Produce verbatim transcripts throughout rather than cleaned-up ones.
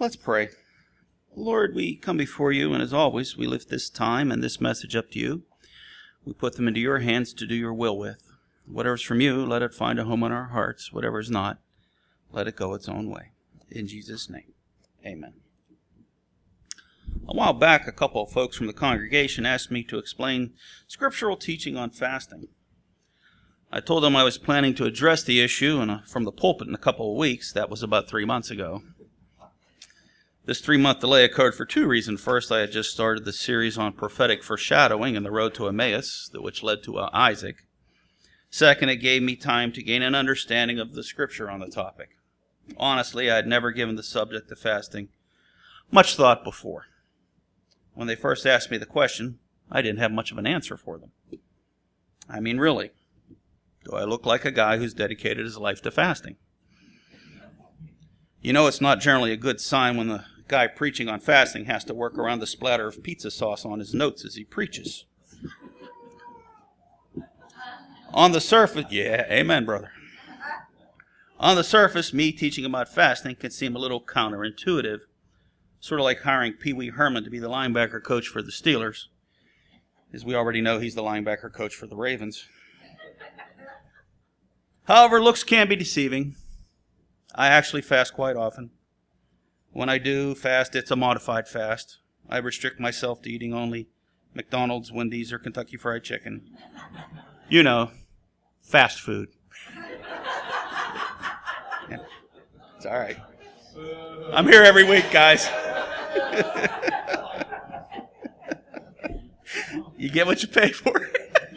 Let's pray. Lord, we come before you, and as always, we lift this time and this message up to you. We put them into your hands to do your will with. Whatever's from you, let it find a home in our hearts. Whatever's not, let it go its own way. In Jesus' name, amen. A while back, a couple of folks from the congregation asked me to explain scriptural teaching on fasting. I told them I was planning to address the issue in a, from the pulpit in a couple of weeks. That was about three months ago. This three-month delay occurred for two reasons. First, I had just started the series on prophetic foreshadowing and the road to Emmaus, which led to uh, Isaac. Second, it gave me time to gain an understanding of the scripture on the topic. Honestly, I had never given the subject of fasting much thought before. When they first asked me the question, I didn't have much of an answer for them. I mean, really, do I look like a guy who's dedicated his life to fasting? You know, it's not generally a good sign when the guy preaching on fasting has to work around the splatter of pizza sauce on his notes as he preaches. On the surface, yeah, amen, brother. On the surface, me teaching about fasting can seem a little counterintuitive, sort of like hiring Pee Wee Herman to be the linebacker coach for the Steelers. As we already know, he's the linebacker coach for the Ravens. However, looks can be deceiving. I actually fast quite often. When I do fast, it's a modified fast. I restrict myself to eating only McDonald's, Wendy's, or Kentucky Fried Chicken. You know, fast food. Yeah, it's all right. I'm here every week, guys. You get what you pay for.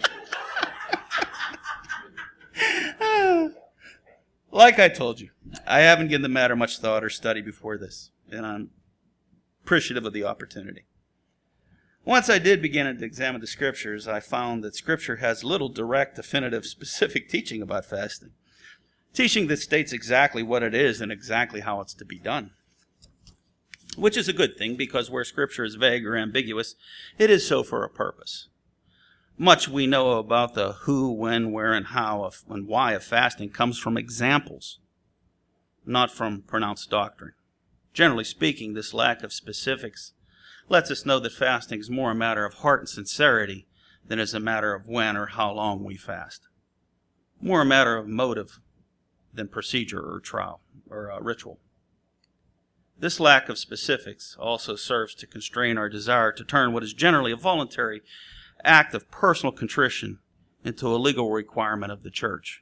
Like I told you, I haven't given the matter much thought or study before this, and I'm appreciative of the opportunity. Once I did begin to examine the scriptures, I found that scripture has little direct, definitive, specific teaching about fasting. Teaching that states exactly what it is and exactly how it's to be done. Which is a good thing, because where scripture is vague or ambiguous, it is so for a purpose. Much we know about the who, when, where, and how of, and why of fasting comes from examples, not from pronounced doctrine. Generally speaking, this lack of specifics lets us know that fasting is more a matter of heart and sincerity than is a matter of when or how long we fast. More a matter of motive than procedure or trial or uh, ritual. This lack of specifics also serves to constrain our desire to turn what is generally a voluntary act of personal contrition into a legal requirement of the church.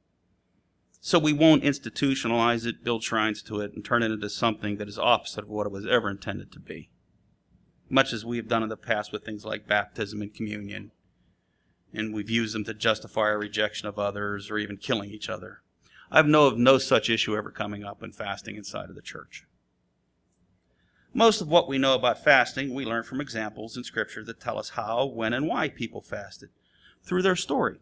So we won't institutionalize it, build shrines to it, and turn it into something that is opposite of what it was ever intended to be. Much as we have done in the past with things like baptism and communion, and we've used them to justify our rejection of others or even killing each other. I know of no such issue ever coming up in fasting inside of the church. Most of what we know about fasting, we learn from examples in Scripture that tell us how, when, and why people fasted through their story.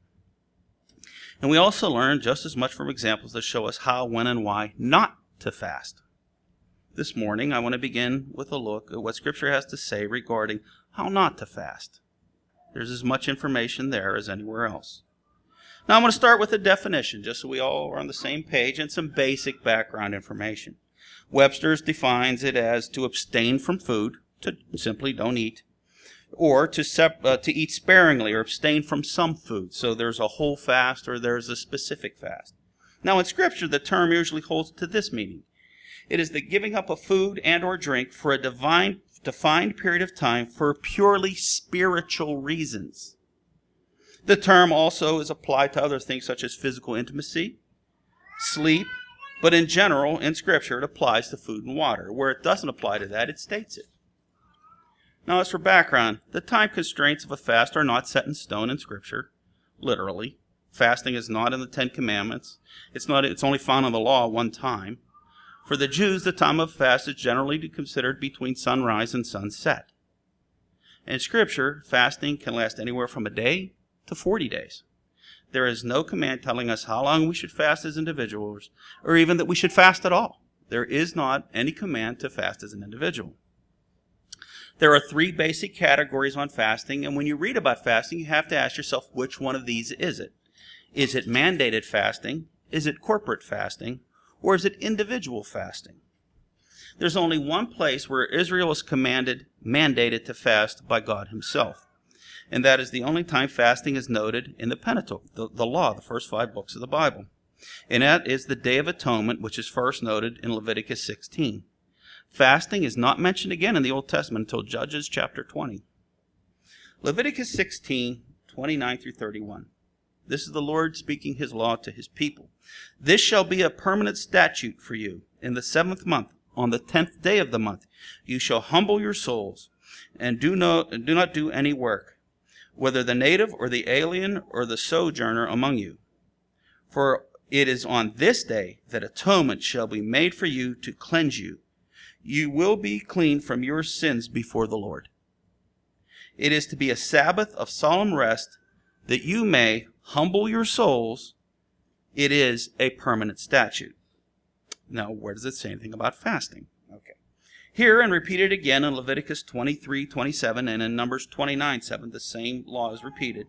And we also learn just as much from examples that show us how, when, and why not to fast. This morning, I want to begin with a look at what Scripture has to say regarding how not to fast. There's as much information there as anywhere else. Now, I'm going to start with a definition, just so we all are on the same page, and some basic background information. Webster's defines it as to abstain from food, to simply don't eat, or to sep- uh, to eat sparingly or abstain from some food. So there's a whole fast or there's a specific fast. Now in Scripture, the term usually holds to this meaning. It is the giving up of food and or drink for a divine, defined period of time for purely spiritual reasons. The term also is applied to other things such as physical intimacy, sleep, but in general, in Scripture, it applies to food and water. Where it doesn't apply to that, it states it. Now, as for background, the time constraints of a fast are not set in stone in Scripture, literally. Fasting is not in the Ten Commandments. It's not. It's only found in the law one time. For the Jews, the time of fast is generally considered between sunrise and sunset. In Scripture, fasting can last anywhere from a day to forty days. There is no command telling us how long we should fast as individuals, or even that we should fast at all. There is not any command to fast as an individual. There are three basic categories on fasting, and when you read about fasting, you have to ask yourself, which one of these is it? Is it mandated fasting? Is it corporate fasting? Or is it individual fasting? There's only one place where Israel is commanded, mandated to fast by God himself. And that is the only time fasting is noted in the Pentateuch, the, the law, the first five books of the Bible. And that is the Day of Atonement, which is first noted in Leviticus sixteen. Fasting is not mentioned again in the Old Testament until Judges chapter twenty. Leviticus sixteen, twenty-nine through thirty-one. This is the Lord speaking his law to his people. This shall be a permanent statute for you. In the seventh month, on the tenth day of the month, you shall humble your souls, and do, no, do not do any work, whether the native or the alien or the sojourner among you. For it is on this day that atonement shall be made for you to cleanse you. You will be clean from your sins before the Lord. It is to be a Sabbath of solemn rest, that you may humble your souls. It is a permanent statute. Now, where does it say anything about fasting? Okay. Here, and repeated again in Leviticus twenty-three, twenty-seven, and in Numbers twenty-nine, seven, the same law is repeated,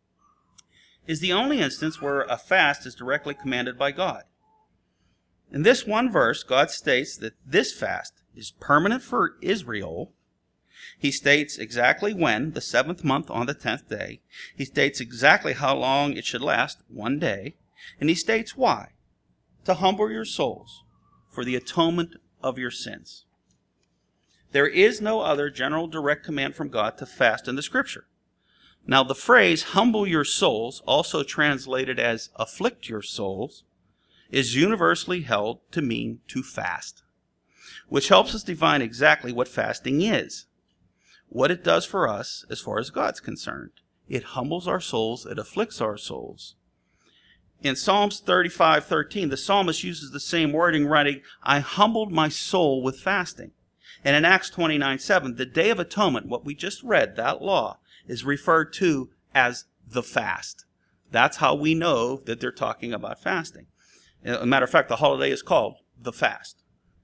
is the only instance where a fast is directly commanded by God. In this one verse, God states that this fast is permanent for Israel. He states exactly when, the seventh month on the tenth day. He states exactly how long it should last, one day. And he states why. To humble your souls for the atonement of your sins. There is no other general direct command from God to fast in the Scripture. Now the phrase, humble your souls, also translated as afflict your souls, is universally held to mean to fast, which helps us define exactly what fasting is, what it does for us as far as God's concerned. It humbles our souls, it afflicts our souls. In Psalms thirty-five, thirteen, the psalmist uses the same wording, writing, I humbled my soul with fasting. And in Acts twenty-nine, seven, the Day of Atonement, what we just read, that law, is referred to as the fast. That's how we know that they're talking about fasting. As a matter of fact, the holiday is called the fast.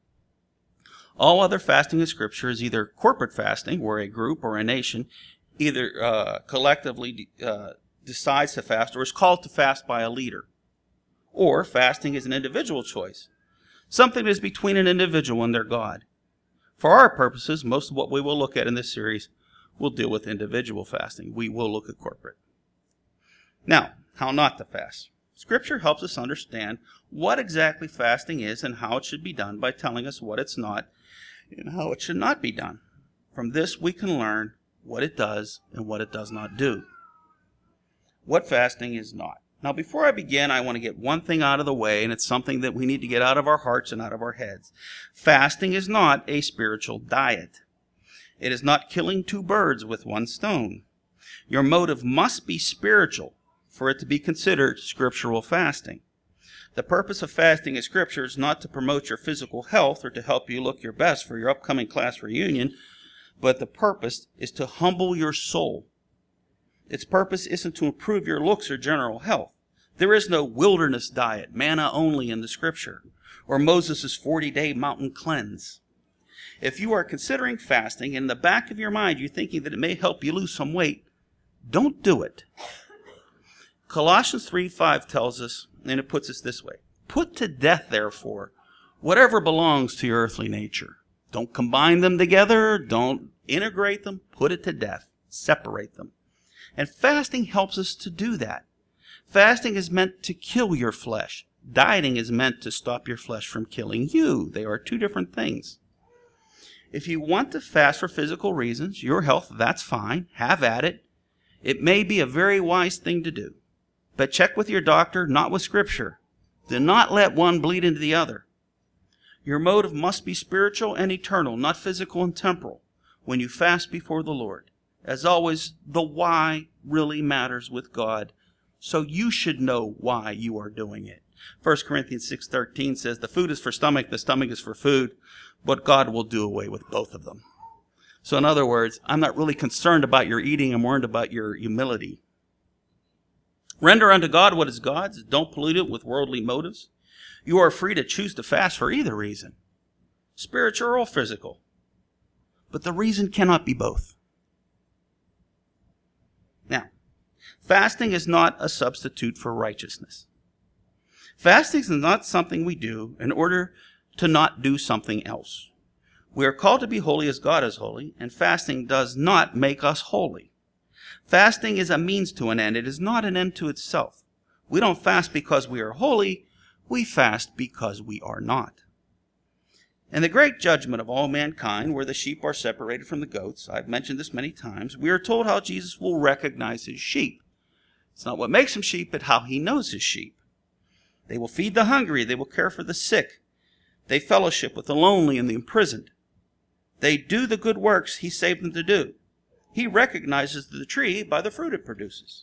All other fasting in Scripture is either corporate fasting, where a group or a nation either uh, collectively uh, decides to fast or is called to fast by a leader. Or fasting is an individual choice, something that is between an individual and their God. For our purposes, most of what we will look at in this series will deal with individual fasting. We will look at corporate. Now, how not to fast. Scripture helps us understand what exactly fasting is and how it should be done by telling us what it's not and how it should not be done. From this, we can learn what it does and what it does not do. What fasting is not. Now, before I begin, I want to get one thing out of the way, and it's something that we need to get out of our hearts and out of our heads. Fasting is not a spiritual diet. It is not killing two birds with one stone. Your motive must be spiritual for it to be considered scriptural fasting. The purpose of fasting in Scripture is not to promote your physical health or to help you look your best for your upcoming class reunion, but the purpose is to humble your soul. Its purpose isn't to improve your looks or general health. There is no wilderness diet, manna only in the Scripture, or Moses' forty-day mountain cleanse. If you are considering fasting, and in the back of your mind you're thinking that it may help you lose some weight, don't do it. Colossians three five tells us, and it puts us this way, put to death, therefore, whatever belongs to your earthly nature. Don't combine them together. Don't integrate them. Put it to death. Separate them. And fasting helps us to do that. Fasting is meant to kill your flesh. Dieting is meant to stop your flesh from killing you. They are two different things. If you want to fast for physical reasons, your health, that's fine. Have at it. It may be a very wise thing to do. But check with your doctor, not with Scripture. Do not let one bleed into the other. Your motive must be spiritual and eternal, not physical and temporal, when you fast before the Lord. As always, the why really matters with God, so you should know why you are doing it. First Corinthians six thirteen says, the food is for stomach, the stomach is for food, but God will do away with both of them. So in other words, I'm not really concerned about your eating, I'm worried about your humility. Render unto God what is God's. Don't pollute it with worldly motives. You are free to choose to fast for either reason, spiritual or physical. But the reason cannot be both. Now, fasting is not a substitute for righteousness. Fasting is not something we do in order to not do something else. We are called to be holy as God is holy, and fasting does not make us holy. Fasting is a means to an end. It is not an end to itself. We don't fast because we are holy. We fast because we are not. In the great judgment of all mankind, where the sheep are separated from the goats, I've mentioned this many times, we are told how Jesus will recognize his sheep. It's not what makes him sheep, but how he knows his sheep. They will feed the hungry. They will care for the sick. They fellowship with the lonely and the imprisoned. They do the good works he saved them to do. He recognizes the tree by the fruit it produces.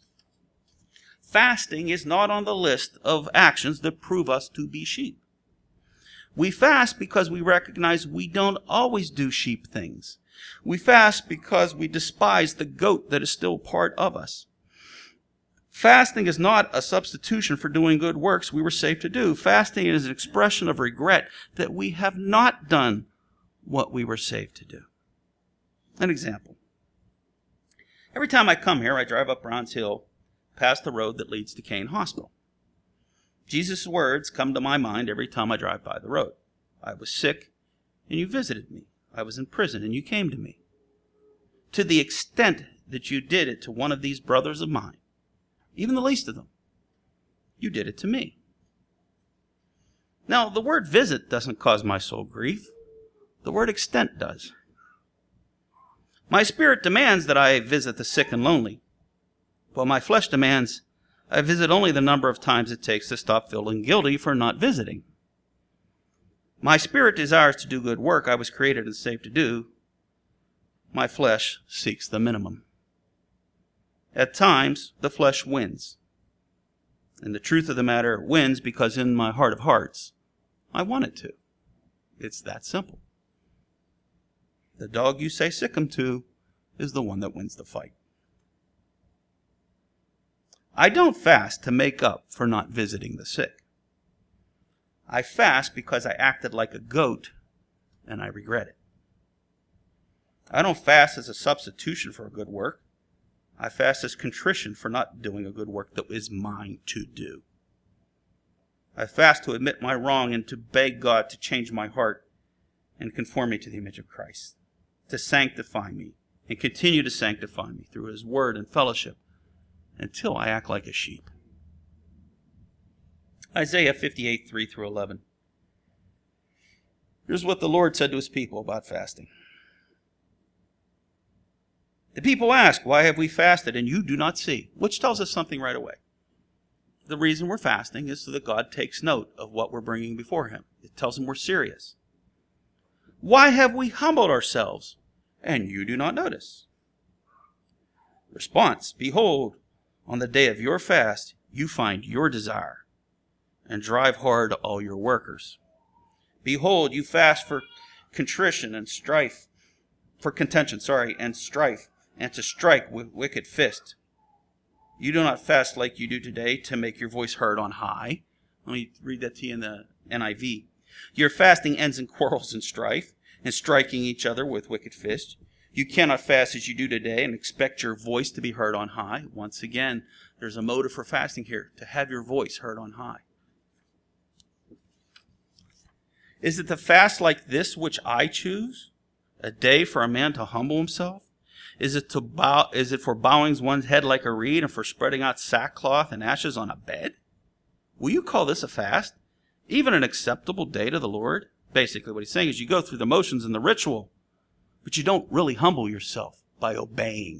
Fasting is not on the list of actions that prove us to be sheep. We fast because we recognize we don't always do sheep things. We fast because we despise the goat that is still part of us. Fasting is not a substitution for doing good works we were saved to do. Fasting is an expression of regret that we have not done what we were saved to do. An example. Every time I come here, I drive up Browns Hill, past the road that leads to Kane Hospital. Jesus' words come to my mind every time I drive by the road. I was sick, and you visited me. I was in prison, and you came to me. To the extent that you did it to one of these brothers of mine, even the least of them, you did it to me. Now, the word visit doesn't cause my soul grief. The word extent does. My spirit demands that I visit the sick and lonely, while my flesh demands I visit only the number of times it takes to stop feeling guilty for not visiting. My spirit desires to do good work I was created and saved to do. My flesh seeks the minimum. At times, the flesh wins. And the truth of the matter, it wins because in my heart of hearts, I want it to. It's that simple. The dog you say sick 'em to is the one that wins the fight. I don't fast to make up for not visiting the sick. I fast because I acted like a goat and I regret it. I don't fast as a substitution for a good work. I fast as contrition for not doing a good work that is mine to do. I fast to admit my wrong and to beg God to change my heart and conform me to the image of Christ, to sanctify me and continue to sanctify me through his word and fellowship until I act like a sheep. Isaiah fifty-eight, three through eleven. Here's what the Lord said to his people about fasting. The people ask, why have we fasted and you do not see? Which tells us something right away. The reason we're fasting is so that God takes note of what we're bringing before him. It tells him we're serious. Why have we humbled ourselves and you do not notice? Response, behold, on the day of your fast, you find your desire and drive hard all your workers. Behold, you fast for contrition and strife, for contention, sorry, and strife, and to strike with wicked fist. You do not fast like you do today to make your voice heard on high. Let me read that to you in the N I V. Your fasting ends in quarrels and strife, and striking each other with wicked fists. You cannot fast as you do today and expect your voice to be heard on high. Once again, there's a motive for fasting here, to have your voice heard on high. Is it the fast like this which I choose? A day for a man to humble himself? Is it to bow, is it for bowing one's head like a reed and for spreading out sackcloth and ashes on a bed? Will you call this a fast? Even an acceptable day to the Lord? Basically what he's saying is you go through the motions and the ritual, but you don't really humble yourself by obeying.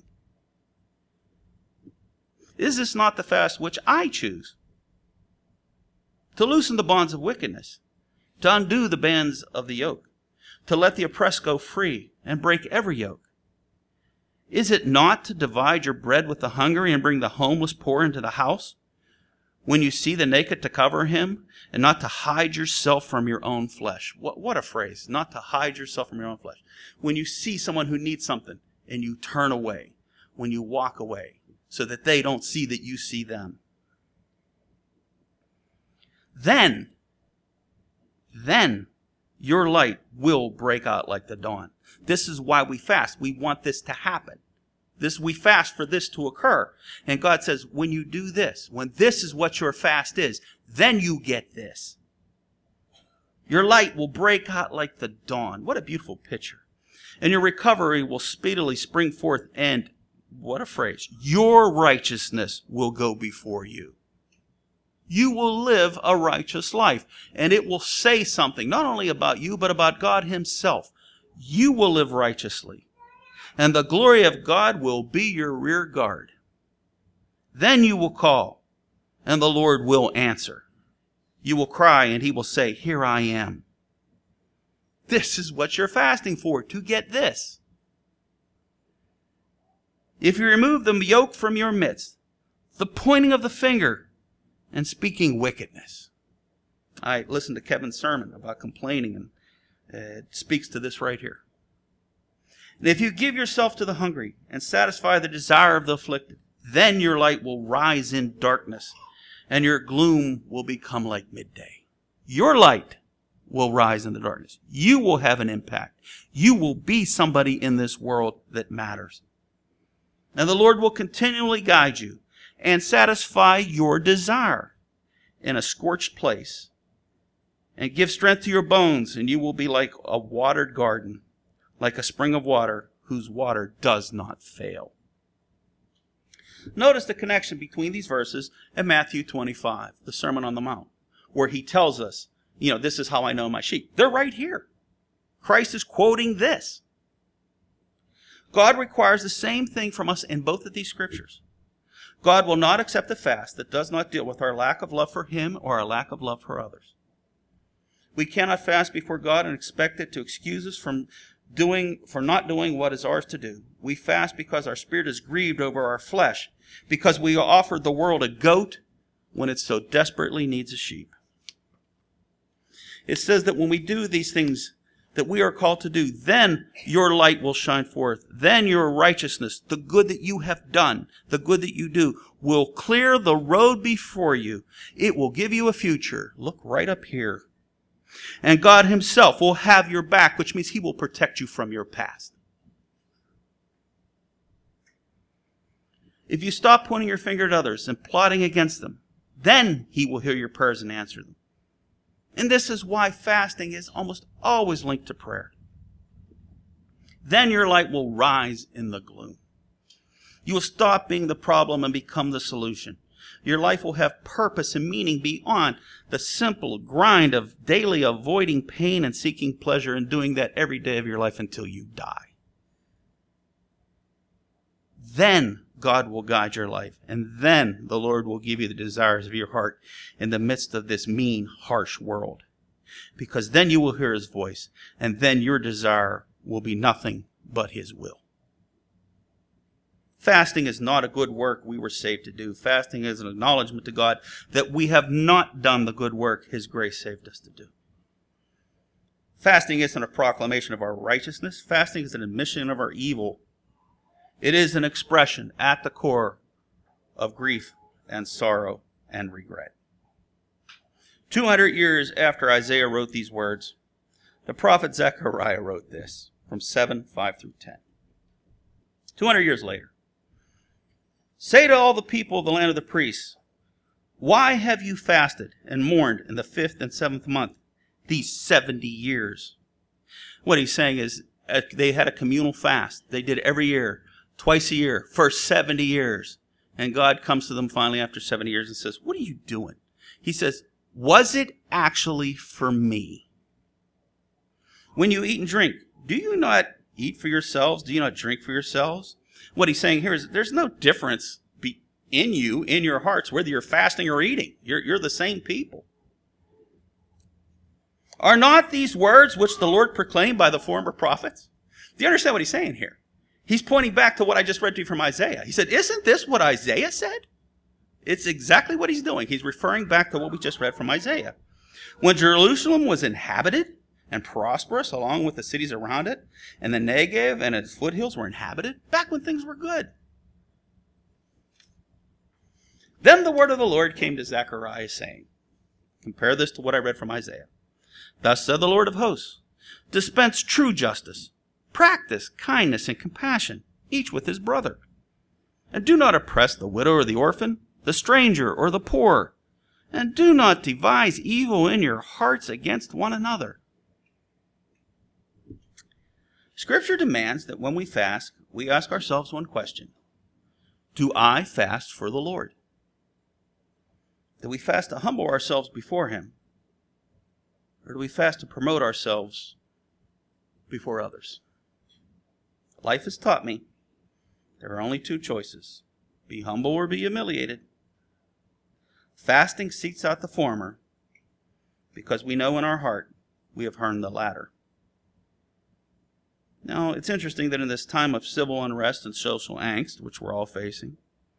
Is this not the fast which I choose? To loosen the bonds of wickedness, to undo the bands of the yoke, to let the oppressed go free and break every yoke. Is it not to divide your bread with the hungry and bring the homeless poor into the house? When you see the naked, to cover him, and not to hide yourself from your own flesh. What, what a phrase, not to hide yourself from your own flesh. When you see someone who needs something and you turn away, when you walk away, so that they don't see that you see them. Then, then your light will break out like the dawn. This is why we fast. We want this to happen. This, we fast for this to occur. And God says, when you do this, when this is what your fast is, then you get this. Your light will break out like the dawn. What a beautiful picture. And your recovery will speedily spring forth, and what a phrase, your righteousness will go before you. You will live a righteous life, and it will say something not only about you, but about God himself. You will live righteously, and the glory of God will be your rear guard. Then you will call, and the Lord will answer. You will cry, and he will say, here I am. This is what you're fasting for, to get this. If you remove the yoke from your midst, the pointing of the finger, and speaking wickedness. I listened to Kevin's sermon about complaining, and it speaks to this right here. And if you give yourself to the hungry and satisfy the desire of the afflicted, then your light will rise in darkness, and your gloom will become like midday. Your light will rise in the darkness. You will have an impact. You will be somebody in this world that matters. And the Lord will continually guide you and satisfy your desire in a scorched place, and give strength to your bones, and you will be like a watered garden, like a spring of water whose water does not fail. Notice the connection between these verses and Matthew twenty-five, the Sermon on the Mount, where he tells us, you know, this is how I know my sheep. They're right here. Christ is quoting this. God requires the same thing from us in both of these scriptures. God will not accept a fast that does not deal with our lack of love for him or our lack of love for others. We cannot fast before God and expect it to excuse us from doing, for not doing what is ours to do. We fast because our spirit is grieved over our flesh, because we offered the world a goat when it so desperately needs a sheep. It says that when we do these things that we are called to do, then your light will shine forth. Then your righteousness, the good that you have done, the good that you do, will clear the road before you. It will give you a future. Look right up here. And God himself will have your back, which means he will protect you from your past. If you stop pointing your finger at others and plotting against them, then he will hear your prayers and answer them. And this is why fasting is almost always linked to prayer. Then your light will rise in the gloom. You will stop being the problem and become the solution. Your life will have purpose and meaning beyond the simple grind of daily avoiding pain and seeking pleasure and doing that every day of your life until you die. Then God will guide your life, and then the Lord will give you the desires of your heart in the midst of this mean, harsh world. Because then you will hear his voice, and then your desire will be nothing but his will. Fasting is not a good work we were saved to do. Fasting is an acknowledgement to God that we have not done the good work his grace saved us to do. Fasting isn't a proclamation of our righteousness. Fasting is an admission of our evil. It is an expression at the core of grief and sorrow and regret. two hundred years after Isaiah wrote these words, the prophet Zechariah wrote this from seven, five through ten. two hundred years later. Say to all the people of the land of the priests, why have you fasted and mourned in the fifth and seventh month, these seventy years? What he's saying is uh, they had a communal fast. They did every year. Twice a year for seventy years. And God comes to them finally after seventy years and says, what are you doing? He says, was it actually for me? When you eat and drink, do you not eat for yourselves? Do you not drink for yourselves? What he's saying here is there's no difference be in you, in your hearts, whether you're fasting or eating. You're, you're the same people. Are not these words which the Lord proclaimed by the former prophets? Do you understand what he's saying here? He's pointing back to what I just read to you from Isaiah. He said, isn't this what Isaiah said? It's exactly what he's doing. He's referring back to what we just read from Isaiah. When Jerusalem was inhabited and prosperous along with the cities around it, and the Negev and its foothills were inhabited, back when things were good. Then the word of the Lord came to Zechariah saying, compare this to what I read from Isaiah. Thus said the Lord of hosts, dispense true justice. Practice kindness and compassion, each with his brother. And do not oppress the widow or the orphan, the stranger or the poor, And do not devise evil in your hearts against one another. Scripture demands that when we fast, we ask ourselves one question. Do I fast for the Lord? Do we fast to humble ourselves before Him? Or do we fast to promote ourselves before others? Life has taught me there are only two choices. Be humble or be humiliated. Fasting seeks out the former because we know in our heart we have earned the latter. Now, it's interesting that in this time of civil unrest and social angst, which we're all facing,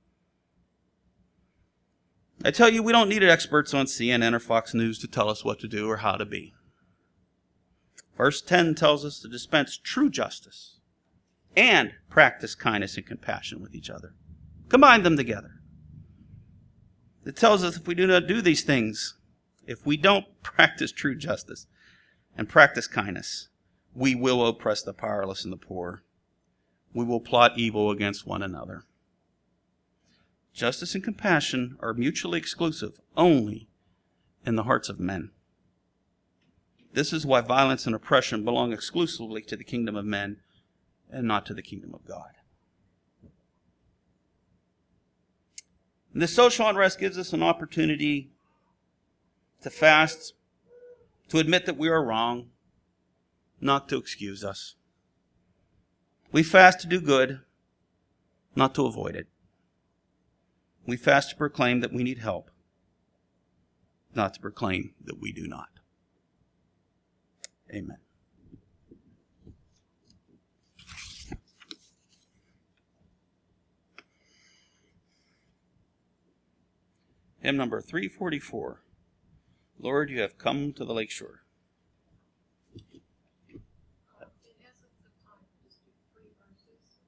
I tell you, we don't need experts on C N N or Fox News to tell us what to do or how to be. Verse ten tells us to dispense true justice and practice kindness and compassion with each other. Combine them together. It tells us if we do not do these things, if we don't practice true justice and practice kindness, we will oppress the powerless and the poor. We will plot evil against one another. Justice and compassion are mutually exclusive only in the hearts of men. This is why violence and oppression belong exclusively to the kingdom of men and not to the kingdom of God. And this social unrest gives us an opportunity to fast, to admit that we are wrong, not to excuse us. We fast to do good, not to avoid it. We fast to proclaim that we need help, not to proclaim that we do not. Amen. Hymn number three forty-four. Lord, you have come to the lakeshore.